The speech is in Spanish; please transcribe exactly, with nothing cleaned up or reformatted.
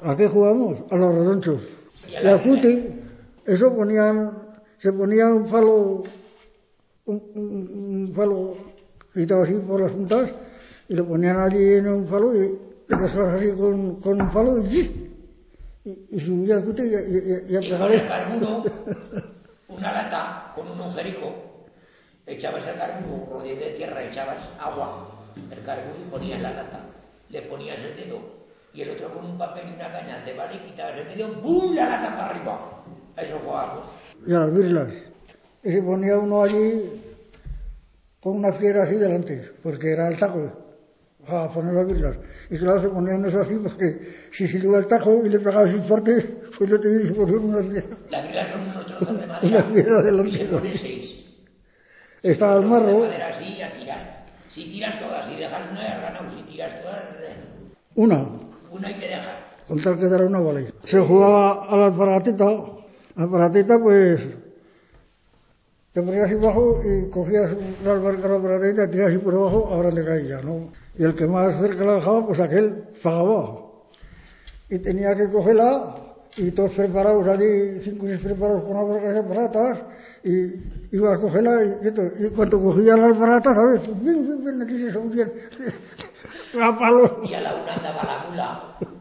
¿A qué jugamos? A los redonchos. Y al cuti, eso ponían, se ponía un falo, un, un, un falo quitado así por las puntas, y lo ponían allí en un falo y lo pasabas así con, con un falo y, y, y subía el cuti y, y, y, y y con el carburo, una lata con un agujerico, echabas el carburo, un rodillo de tierra, echabas agua, el carburo y ponías la lata, le ponías el dedo y el otro con un papel y una caña te vale y quitabas el dedo, ¡bum! La lata para arriba. A eso jugábamos. Y a las birlas. Y se ponía uno allí con una fiera así delante, porque era el tajo, a poner las birlas. Y claro, se ponían eso así, porque si se iba el tajo y le pegaba así fuerte, pues yo te digo, se ponía una fiera. Las birlas son unos trozos de madera. Una fiera delante. Y se pone seis. Estaba el marro. De madera así a tirar. Si tiras todas y dejas una, has ganado. Si tiras todas, una. Una hay que dejar. Con tal que dará una vale. Se jugaba a la aparatita. La aparatita, pues, te ponías así abajo y cogías la aparatita, tiras así por abajo, ahora te caía, ¿no? Y el que más cerca la dejaba, pues aquel pagaba. Y tenía que cogerla, y todos preparados allí, cinco o seis preparados con las aparatas, y ibas a cogerla, y, y, y cuando cogías las aparatas, ¿sabes? Bien, bien, bien, aquí se son bien. A palo. Y a la una andaba la mula.